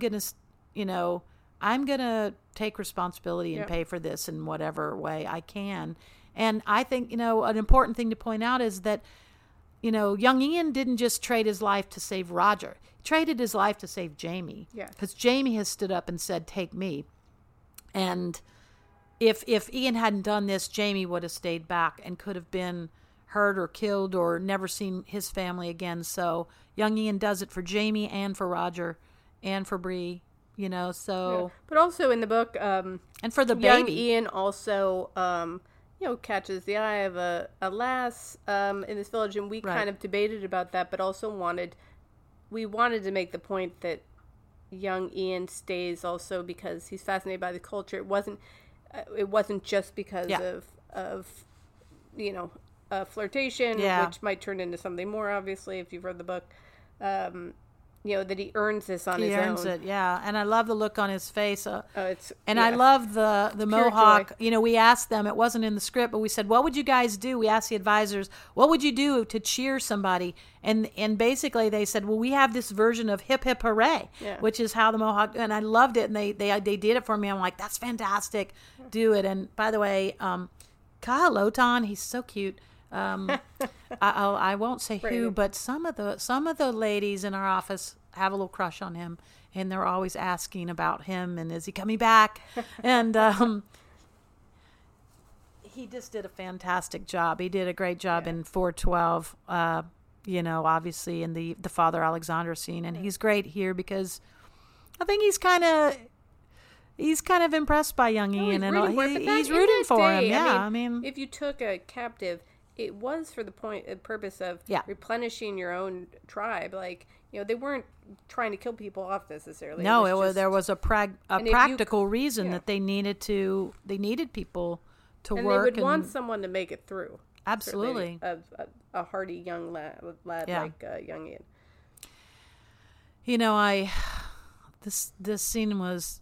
take responsibility and pay for this in whatever way I can. And I think, an important thing to point out is that, young Ian didn't just trade his life to save Roger. He traded his life to save Jamie. Yeah. Because Jamie has stood up and said, take me. And if Ian hadn't done this, Jamie would have stayed back and could have been hurt or killed or never seen his family again. So young Ian does it for Jamie and for Roger and for Bree, so. Yeah. But also in the book, and for the baby. Young Ian also, catches the eye of a lass in this village, and we kind of debated about that, but also wanted to make the point that young Ian stays also because he's fascinated by the culture. It wasn't just because of flirtation, which might turn into something more, obviously, if you've read the book. That he earns this on his own. He earns it, and I love the look on his face. I love love the mohawk. Joy. We asked them, it wasn't in the script, but we said, what would you guys do? We asked the advisors, what would you do to cheer somebody? And basically they said, well, we have this version of hip hip hooray, which is how the mohawk, and I loved it, and they did it for me. I'm like, that's fantastic. Do it. And by the way, Kyle Lotan, he's so cute. I won't say who, but some of the ladies in our office have a little crush on him, and they're always asking about him and is he coming back? And he just did a fantastic job. He did a great job in 412. Obviously in the Father Alexander scene, and he's great here because I think he's kind of impressed by young Ian, and he's rooting for him. Yeah, I mean, if you took a captive, it was for the purpose of replenishing your own tribe. Like, they weren't trying to kill people off necessarily. No, there was a practical reason that they needed people to and work. They would want someone to make it through. Absolutely. A hardy young lad like young Ian. This scene was,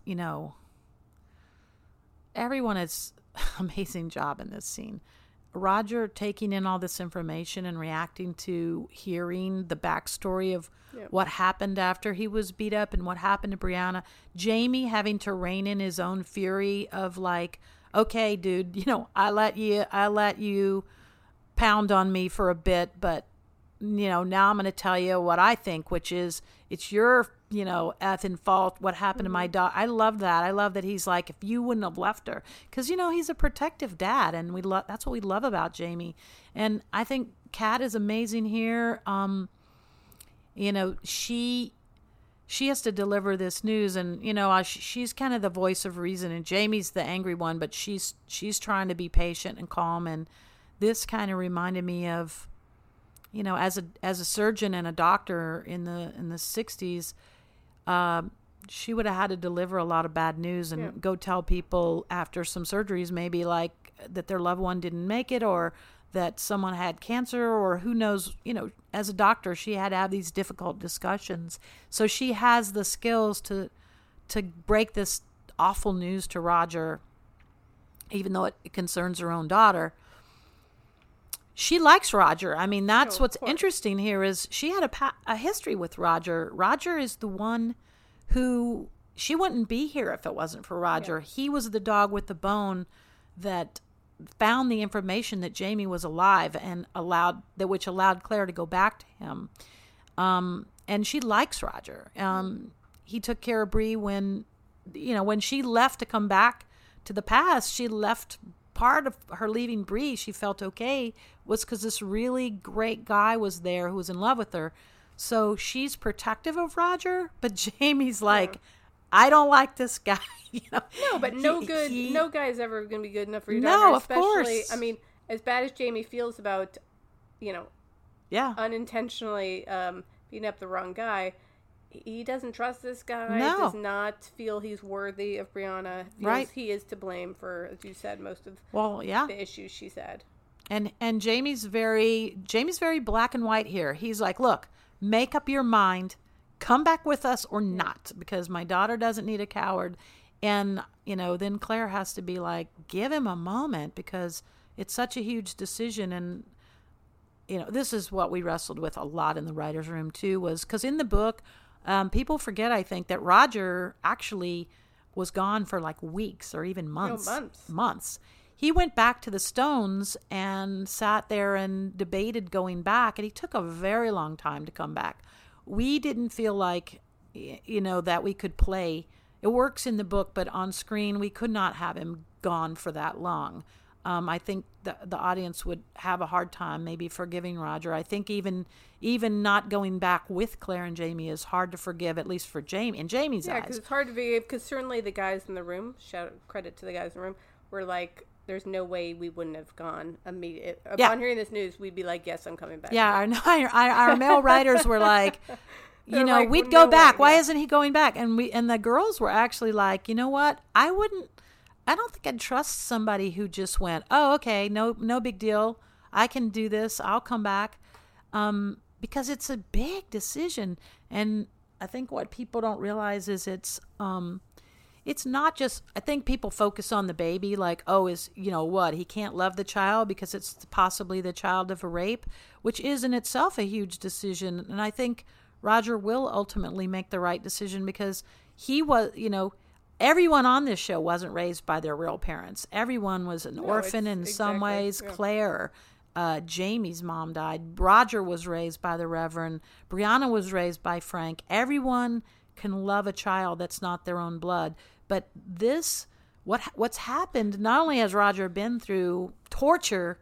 everyone has amazing job in this scene. Roger taking in all this information and reacting to hearing the backstory of what happened after he was beat up and what happened to Brianna. Jamie having to rein in his own fury of like, okay, dude, I let you pound on me for a bit, but now I'm going to tell you what I think, which is it's your in fault what happened to my dog. I love that. I love that he's like, if you wouldn't have left her, because he's a protective dad, and that's what we love about Jamie. And I think Kat is amazing here. She has to deliver this news, and she's kind of the voice of reason, and Jamie's the angry one, but she's trying to be patient and calm. And this kind of reminded me of, as a surgeon and a doctor in the 60s, she would have had to deliver a lot of bad news and go tell people after some surgeries, maybe like that their loved one didn't make it, or that someone had cancer, or who knows. As a doctor, she had to have these difficult discussions. So she has the skills to break this awful news to Roger, even though it concerns her own daughter. She likes Roger. I mean, that's what's interesting here is she had a history with Roger. Roger is the one who, she wouldn't be here if it wasn't for Roger. Yeah. He was the dog with the bone that found the information that Jamie was alive, and which allowed Claire to go back to him. And she likes Roger. He took care of Bree when she left to come back to the past. She left. Part of her leaving Bree, she felt okay, was because this really great guy was there who was in love with her. So she's protective of Roger, but Jamie's like, I don't like this guy. No, but no guy is ever going to be good enough for your daughter. No, of course. I mean, as bad as Jamie feels about, unintentionally beating up the wrong guy, he doesn't trust this guy. No. Does not feel he's worthy of Brianna. Feels he is to blame for, as you said, most of the issues she said. And Jamie's very black and white here. He's like, look, make up your mind, come back with us or not, because my daughter doesn't need a coward. And then Claire has to be like, give him a moment, because it's such a huge decision. And this is what we wrestled with a lot in the writer's room too, was because in the book, people forget, I think, that Roger actually was gone for like weeks or even months. Months. He went back to the Stones and sat there and debated going back, and he took a very long time to come back. We didn't feel like, that we could play. It works in the book, but on screen, we could not have him gone for that long. I think the audience would have a hard time maybe forgiving Roger. I think even not going back with Claire and Jamie is hard to forgive, at least for Jamie, in Jamie's eyes. Yeah, because it's hard to forgive, because certainly the guys in the room, credit to the guys in the room, were like, there's no way we wouldn't have gone immediately. Upon hearing this news, we'd be like, yes, I'm coming back. Yeah, our male writers were like, like, we'd go back. Why isn't he going back? And the girls were actually like, you know what? I don't think I'd trust somebody who just went, oh, okay, no big deal. I can do this. I'll come back. Because it's a big decision. And I think what people don't realize is it's not just, I think people focus on the baby, like, oh, he can't love the child because it's possibly the child of a rape, which is in itself a huge decision. And I think Roger will ultimately make the right decision, because he was, everyone on this show wasn't raised by their real parents. Everyone was an orphan in some ways. Yeah. Claire, Jamie's mom died. Roger was raised by the Reverend. Brianna was raised by Frank. Everyone can love a child that's not their own blood. But what's happened, not only has Roger been through torture,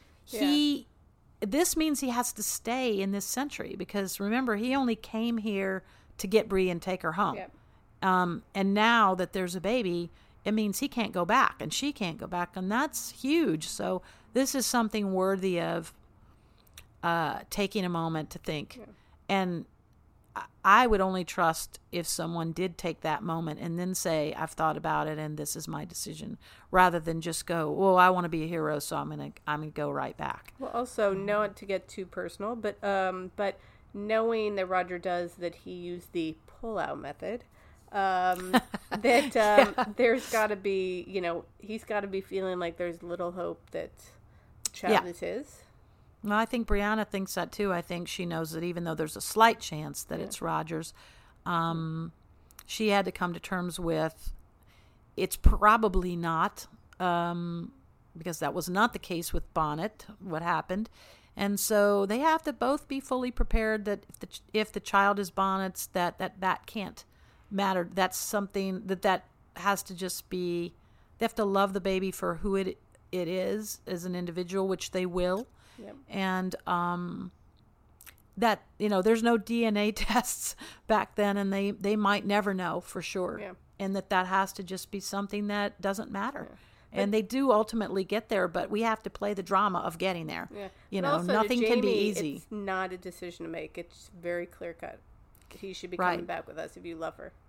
this means he has to stay in this century, because remember, he only came here to get Bree and take her home. Yep. And now that there's a baby, it means he can't go back and she can't go back. And that's huge. So this is something worthy of taking a moment to think. Yeah. And I would only trust if someone did take that moment and then say, I've thought about it and this is my decision, rather than just go, well, I want to be a hero, so I'm gonna go right back. Well, also, not to get too personal, but knowing that Roger does, that he used the pull-out method, there's got to be, he's got to be feeling like there's little hope that the child is his. Well, I think Brianna thinks that too. I think she knows that even though there's a slight chance that it's Roger's, she had to come to terms with it's probably not, because that was not the case with Bonnet, what happened. And so they have to both be fully prepared that if the child is bonnets, that can't matter. That's something that has to just be, they have to love the baby for who it is as an individual, which they will. Yep. And that, there's no DNA tests back then, and they might never know for sure. Yeah. And that has to just be something that doesn't matter. Yeah. And they do ultimately get there, but we have to play the drama of getting there. Yeah. Also, nothing to can be Jamie, easy. It's not a decision to make. It's very clear cut. He should be coming back with us if you love her.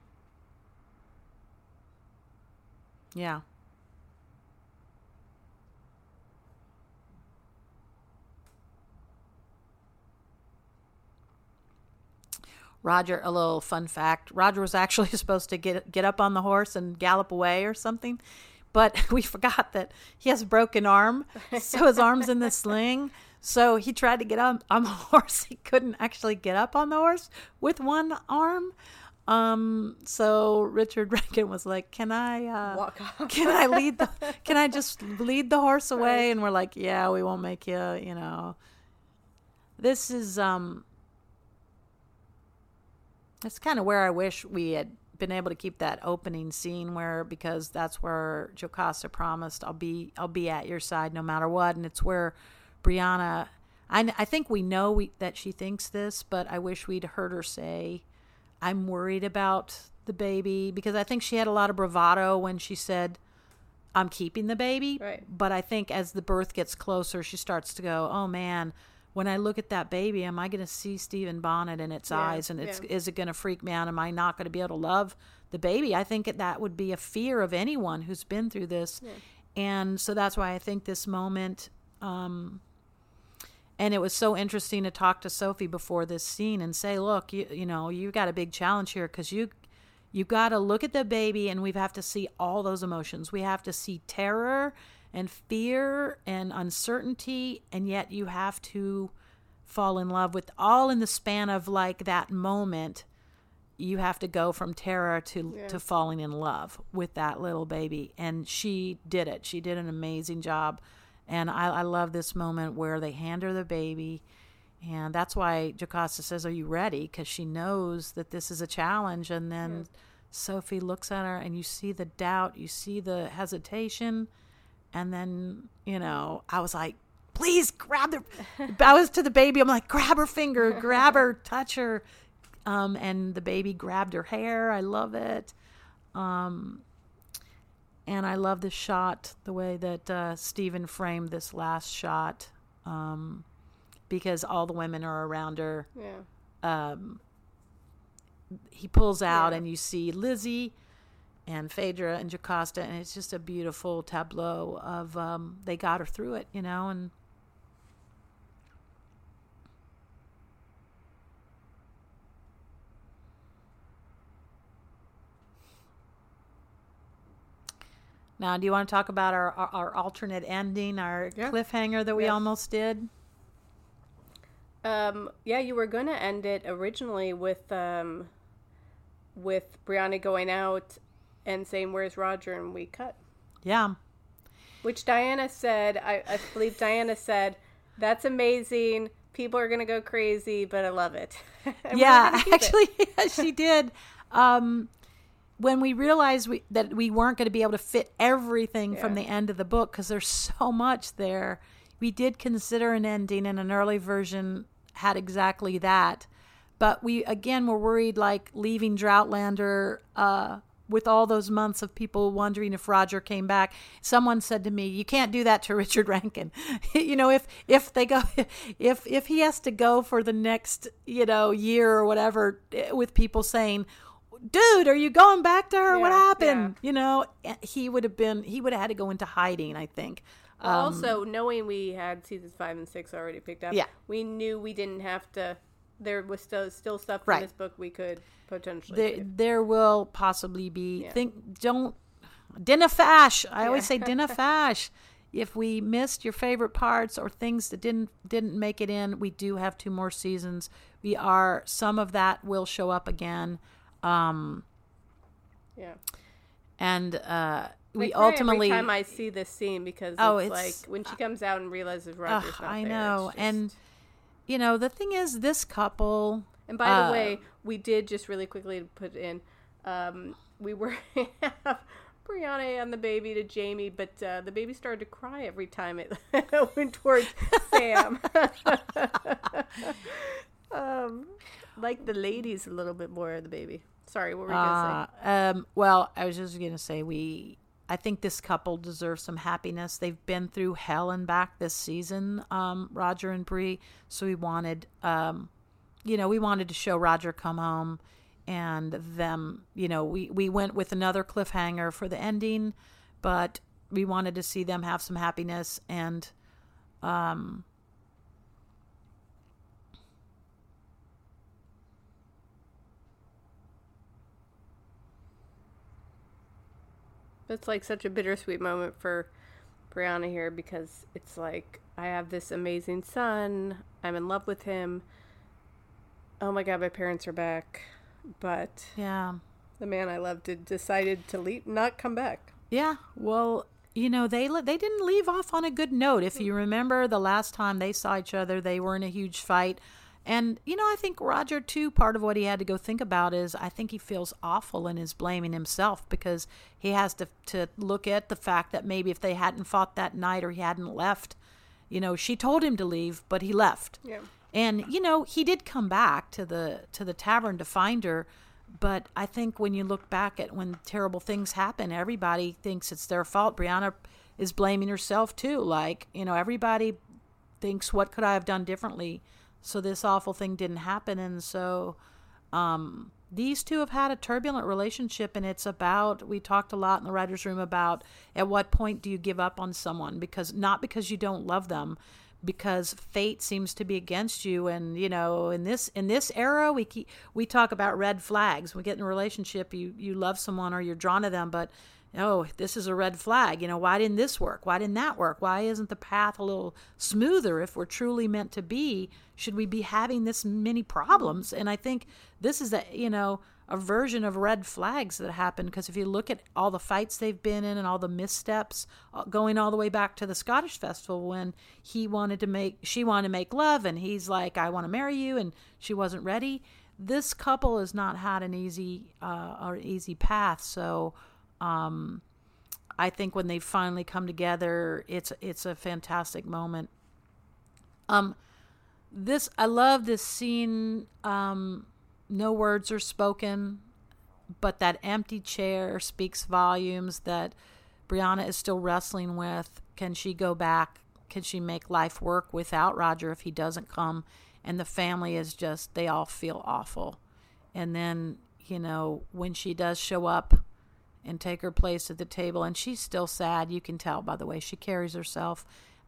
Yeah. Roger, a little fun fact. Roger was actually supposed to get up on the horse and gallop away or something, but we forgot that he has a broken arm, so his arm's in the sling. So he tried to get up on the horse. He couldn't actually get up on the horse with one arm. So Richard Rankin was like, "Can I walk off? Can I just lead the horse away?" Right. And we're like, "Yeah, we won't make you. This is That's kind of where I wish we had been able to keep that opening scene because that's where Jocasta promised, I'll be at your side no matter what. And it's where Brianna, I think we know that she thinks this, but I wish we'd heard her say, I'm worried about the baby, because I think she had a lot of bravado when she said, I'm keeping the baby. Right. But I think as the birth gets closer, she starts to go, oh man, when I look at that baby, am I going to see Stephen Bonnet in its eyes? And is it going to freak me out? Am I not going to be able to love the baby? I think that would be a fear of anyone who's been through this. Yeah. And so that's why I think this moment, and it was so interesting to talk to Sophie before this scene and say, look, you got a big challenge here, because you got to look at the baby, and we have to see all those emotions. We have to see terror and fear and uncertainty, and yet you have to fall in love with, all in the span of like that moment. You have to go from terror to falling in love with that little baby. And she did it. She did an amazing job. And I love this moment where they hand her the baby. And that's why Jocasta says, are you ready? Because she knows that this is a challenge. And then Sophie looks at her, and you see the doubt, you see the hesitation. And then, I was like, please grab her. I was to the baby. I'm like, grab her finger, grab her, touch her. And the baby grabbed her hair. I love it. And I love the shot, the way that Stephen framed this last shot, because all the women are around her. Yeah. He pulls out, and you see Lizzie and Phaedra and Jocasta, and it's just a beautiful tableau of they got her through it, and now, do you want to talk about our alternate ending, our cliffhanger that we almost did? You were going to end it originally with Brianna going out and saying, where's Roger? And we cut. Yeah. Which Diana said, I believe Diana said, that's amazing. People are going to go crazy, but I love it. Yeah, actually, she did. When we realized that we weren't going to be able to fit everything from the end of the book, because there's so much there, we did consider an ending, and an early version had exactly that. But we, again, were worried, like leaving Droughtlander with all those months of people wondering if Roger came back. Someone said to me, you can't do that to Richard Rankin. If they go, if he has to go for the next, year or whatever, with people saying, dude, are you going back to her? Yeah, what happened? He would have had to go into hiding, I think. Well, also, knowing we had seasons 5 and 6 already picked up, we knew we didn't have to. There was still stuff in this book we could potentially do. There will possibly be. Dinna fash. I always say dinna fash. If we missed your favorite parts or things that didn't make it in, we do have 2 more seasons. Some of that will show up again. And we cry ultimately every time I see this scene because it's like when she comes out and realizes Roger's not I there. know. It's just... And you know, the thing is, this couple. And by the way, we did just really quickly put in, we were have Brianna and the baby to Jamie, but the baby started to cry every time it went towards Sam. Like the ladies a little bit more of the baby. Sorry, what were you going to say? Well, I was just going to say I think this couple deserves some happiness. They've been through hell and back this season, Roger and Bree. So we wanted, we wanted to show Roger come home and them, we went with another cliffhanger for the ending, but we wanted to see them have some happiness and, It's like such a bittersweet moment for Brianna here because it's like, I have this amazing son. I'm in love with him. Oh my God, my parents are back. But yeah, the man I loved decided to leave, not come back. Yeah, well, they didn't leave off on a good note. If you remember the last time they saw each other, they were in a huge fight. And, I think Roger, too, part of what he had to go think about is I think he feels awful and is blaming himself because he has to look at the fact that maybe if they hadn't fought that night or he hadn't left, she told him to leave, but he left. Yeah. And, he did come back to the tavern to find her. But I think when you look back at when terrible things happen, everybody thinks it's their fault. Brianna is blaming herself, too. Like, everybody thinks, what could I have done differently so this awful thing didn't happen? And so these two have had a turbulent relationship, and it's about, we talked a lot in the writer's room about at what point do you give up on someone? Not because you don't love them, because fate seems to be against you. And in this era we talk about red flags. We get in a relationship, you love someone or you're drawn to them, but this is a red flag. Why didn't this work? Why didn't that work? Why isn't the path a little smoother? If we're truly meant to be, should we be having this many problems? And I think this is a version of red flags that happen, because if you look at all the fights they've been in and all the missteps, going all the way back to the Scottish festival when she wanted to make love and he's like, I want to marry you, and she wasn't ready. This couple has not had an easy path. So I think when they finally come together, it's a fantastic moment. I love this scene. No words are spoken, but that empty chair speaks volumes that Brianna is still wrestling with. Can she go back? Can she make life work without Roger if he doesn't come? And the family is just, they all feel awful. And then, when she does show up and take her place at the table, and she's still sad, you can tell by the way she carries herself.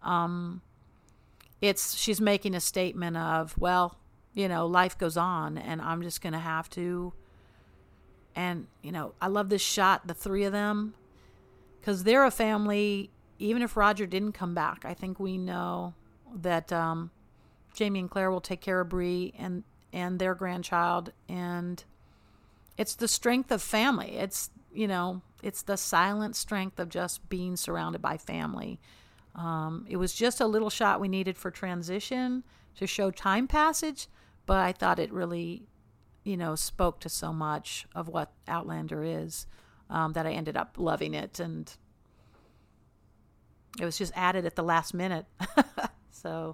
She's making a statement of, well, life goes on and I'm just going to have to. And, I love this shot, the three of them, because they're a family. Even if Roger didn't come back, I think we know that Jamie and Claire will take care of Bree and their grandchild. And it's the strength of family. It's, it's the silent strength of just being surrounded by family. It was just a little shot we needed for transition to show time passage, but I thought it really, spoke to so much of what Outlander is, that I ended up loving it, and it was just added at the last minute. So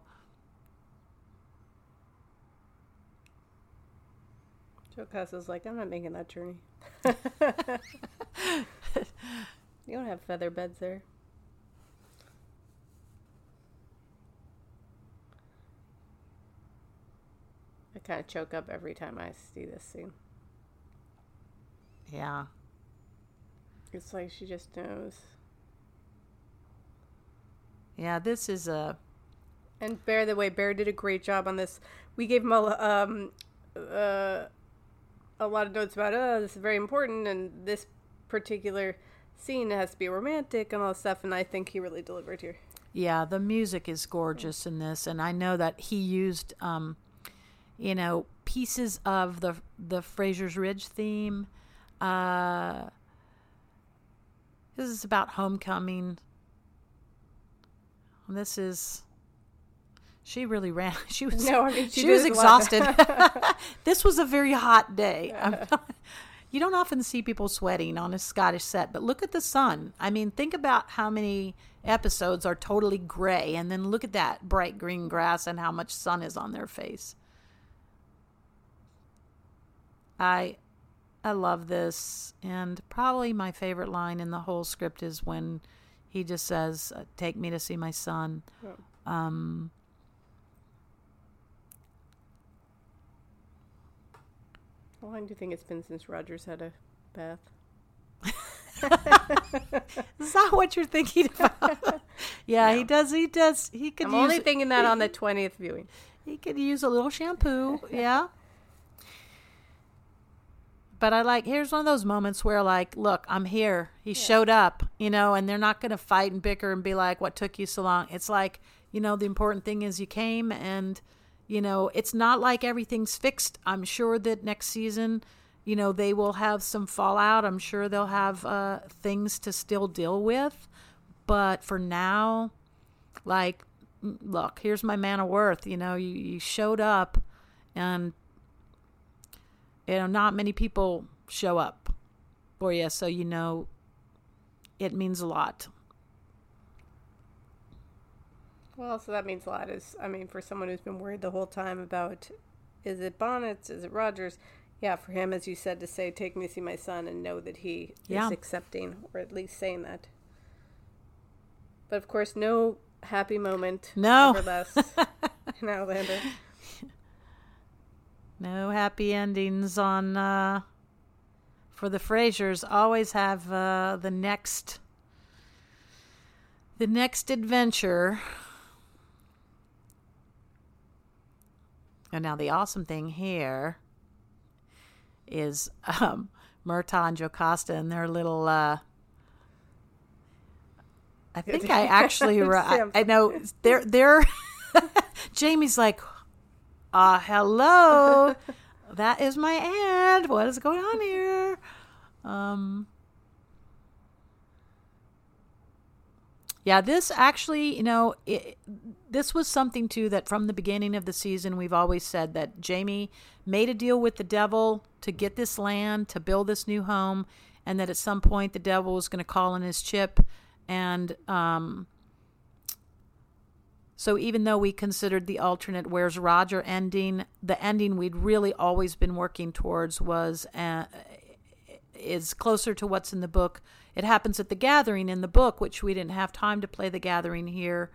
Joe Casa's like, I'm not making that journey. You don't have feather beds there. I kind of choke up every time I see this scene. Yeah. It's like she just knows. Yeah, this is a... And Bear did a great job on this. We gave him a lot of notes about, this is very important, and this particular scene has to be romantic and all this stuff, and I think he really delivered here. Yeah, the music is gorgeous in this, and I know that he used... pieces of the Fraser's Ridge theme. This is about homecoming. And this is. She really ran. She was. No, I mean, she was exhausted. This was a very hot day. You don't often see people sweating on a Scottish set, but look at the sun. I mean, think about how many episodes are totally gray, and then look at that bright green grass and how much sun is on their face. I love this, and probably my favorite line in the whole script is when he just says, "Take me to see my son." Oh. How long do you think it's been since Roger's had a bath? Is that what you're thinking about? Yeah, no. He does. He could. I'm only thinking that on the 20th viewing. He could use a little shampoo. Yeah. But here's one of those moments where, like, look, I'm here. He showed up, and they're not going to fight and bicker and be like, what took you so long? It's like, the important thing is you came, and, it's not like everything's fixed. I'm sure that next season, they will have some fallout. I'm sure they'll have things to still deal with. But for now, like, look, here's my man of worth. You showed up, and not many people show up for you, so it means a lot. Well, so that means a lot. For someone who's been worried the whole time about, is it Bonnet's, is it Rogers? Yeah, for him, as you said, to say, take me to see my son, and know that he is accepting, or at least saying that. But of course, no happy moment. No. Ever less in Outlander. No happy endings on for the Frasers. Always have the next adventure. And now the awesome thing here is Murtaugh and Jocasta and their little I think I actually I know they're Jamie's like, hello. That is my aunt. What is going on here? Yeah, this actually, this was something too that from the beginning of the season we've always said that Jamie made a deal with the devil to get this land, to build this new home, and that at some point the devil was going to call in his chip. And so even though we considered the alternate Where's Roger ending, the ending we'd really always been working towards is closer to what's in the book. It happens at the gathering in the book, which we didn't have time to play the gathering here.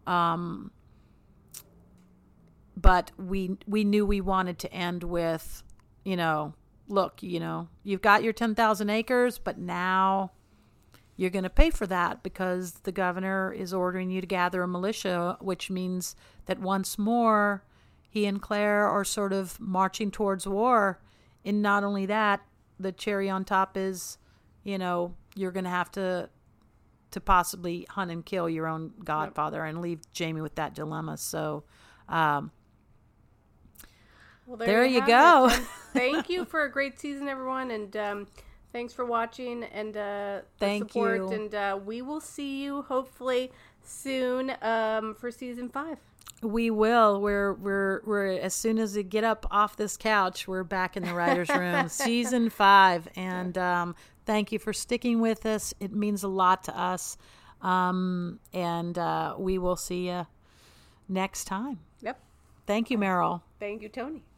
But we knew we wanted to end with, look, you've got your 10,000 acres, but now you're going to pay for that because the governor is ordering you to gather a militia, which means that once more he and Claire are sort of marching towards war. And not only that, the cherry on top is, you're going to have to possibly hunt and kill your own godfather and leave Jamie with that dilemma. So, well, there you go. Thank you for a great season, everyone. And thanks for watching and the support. You. And we will see you hopefully soon for season 5. We will. We're as soon as we get up off this couch, we're back in the writer's room. Season 5. And thank you for sticking with us. It means a lot to us. And we will see you next time. Yep. Thank you, Meryl. Thank you, Tony.